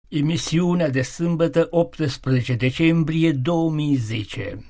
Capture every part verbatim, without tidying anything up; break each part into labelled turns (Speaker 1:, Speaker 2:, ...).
Speaker 1: Emisiunea de sâmbătă optsprezece decembrie două mii zece.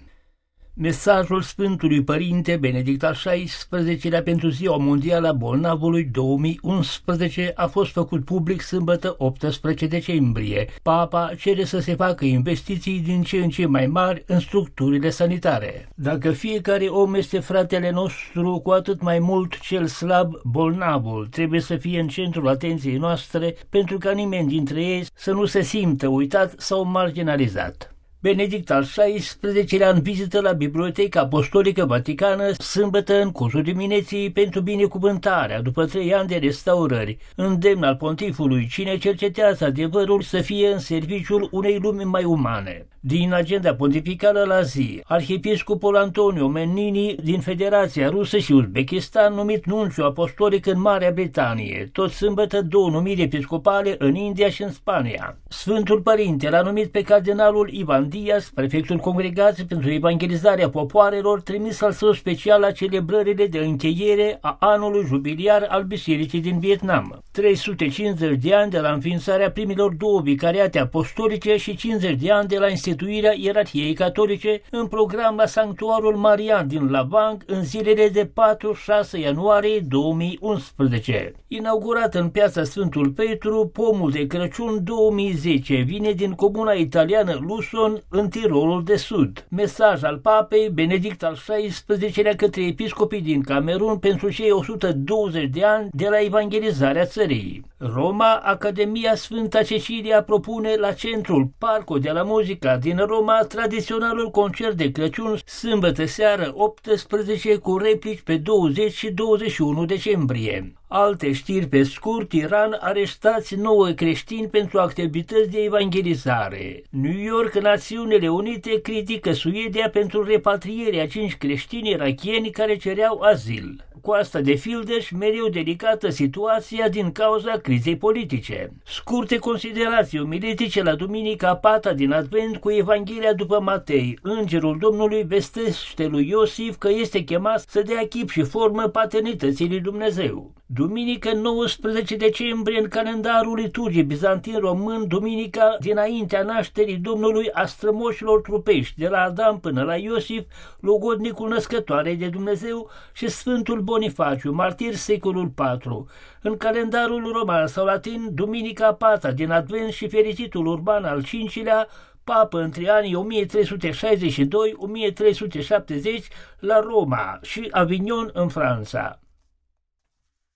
Speaker 1: Mesajul Sfântului Părinte Benedict al șaisprezecelea pentru Ziua Mondială a Bolnavului două mii unsprezece a fost făcut public sâmbătă optsprezece decembrie. Papa cere să se facă investiții din ce în ce mai mari în structurile sanitare. Dacă fiecare om este fratele nostru, cu atât mai mult cel slab, bolnavul, trebuie să fie în centrul atenției noastre pentru ca nimeni dintre ei să nu se simtă uitat sau marginalizat. Benedict al șaisprezecelea în vizită la Biblioteca Apostolică Vaticană sâmbătă în cursul dimineții pentru binecuvântarea după trei ani de restaurări, îndemn al pontifului: cine cercetează adevărul să fie în serviciul unei lumi mai umane. Din agenda pontificală la zi, arhiepiscopul Antonio Mennini din Federația Rusă și Uzbekistan, numit nunciu apostolic în Marea Britanie, tot sâmbătă două numiri episcopale în India și în Spania. Sfântul Părinte l-a numit pe cardinalul Ivan Diaz, prefectul Congregației pentru Evangelizarea Popoarelor, trimis al său special la celebrările de încheiere a anului jubiliar al Bisericii din Vietnam. trei sute cincizeci de ani de la înființarea primilor două vicariate apostolice și cincizeci de ani de la instituirea ierarhiei catolice în program la Sanctuarul Marian din Lavang în zilele de patru șase ianuarie două mii unsprezece. Inaugurat în piața Sfântul Petru, pomul de Crăciun două mii zece vine din comuna italiană Luson, în Tirolul de Sud. Mesaj al Papei Benedict al șaisprezecelea către episcopii din Camerun pentru cei o sută douăzeci de ani de la evangelizarea țării. Roma, Academia Sfânta Cecilia propune la centrul Parco de la Muzica din Roma tradiționalul concert de Crăciun sâmbătă seară optsprezece cu replici pe douăzeci și douăzeci și unu decembrie. Alte știri pe scurt: Iran arestați nouă creștini pentru activități de evangelizare. New York, Națiunile Unite critică Suedia pentru repatrierea cinci creștini irakieni care cereau azil. Coasta de Fildeș, mereu delicată situația din cauza crizei politice. Scurte considerații omiletice la Duminica a patra din Advent cu Evanghelia după Matei. Îngerul Domnului vestește lui Iosif că este chemat să dea chip și formă paternității lui Dumnezeu. Duminică nouăsprezece decembrie în calendarul liturgiei bizantin român, duminica dinaintea nașterii Domnului a strămoșilor trupești, de la Adam până la Iosif, logodnicul născătoarei de Dumnezeu, și Sfântul Bonifaciu, martir secolul patru. În calendarul roman sau latin, duminica a patra din Advent și fericitul Urban al cincilea, papă între anii o mie trei sute șaizeci și doi - o mie trei sute șaptezeci la Roma și Avignon în Franța.